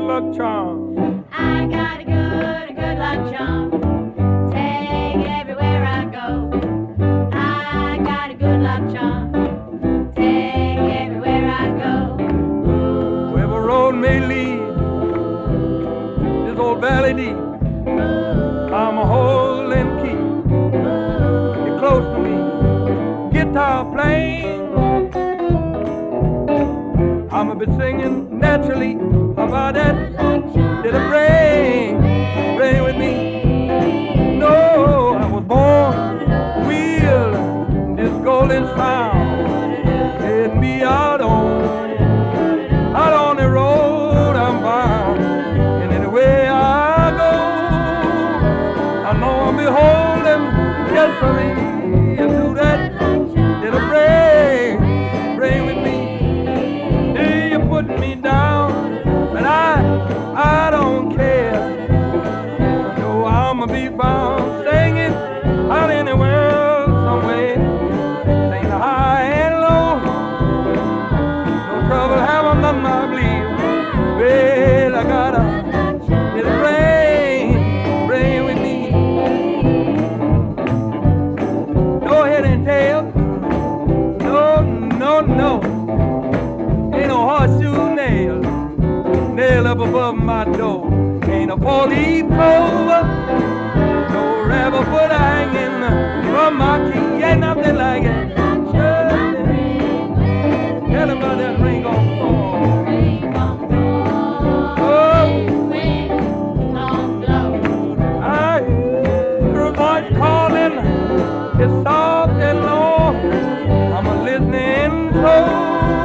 good luck charm. I got a good luck charm. Take it everywhere I go. I got a good luck charm. Take it everywhere I go. Wherever road may lead, this old valley deep, I'm a holding key. You're close to me, guitar playing. I'ma be singing naturally about that little rain, rain with me. No, I was born real, this golden sound led me out on the road I'm bound. And anywhere I go, I know I'll be holding, yes, I mean, to that little rain, rain with me. Put me down, but I don't care. No, I'ma be found singing out in the world somewhere. Sing the high and low, no trouble having none, I believe. Well, I got a little rain, rain with me. No head and tail, no, no, no. Ain't no horseshoe nail, nail up above my door. Ain't a four-leaf clover, no rabbit foot hanging from my key. Ain't nothing like it. Tell him about that ring on fall. Oh, I hear a voice calling, it's soft and low. I'm a listening close.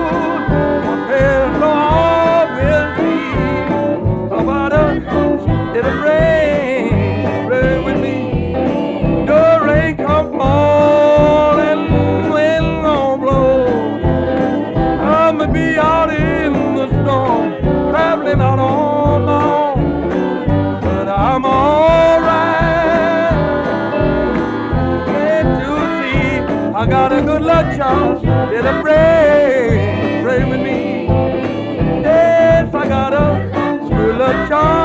It'll rain, rain with me. No rain come falling, wind gon' blow. I'ma be out in the storm, traveling out on my own, but I'm alright. Can't you see? I got a good luck charm. It'll rain, rain with me. Yes, I got a good luck charm.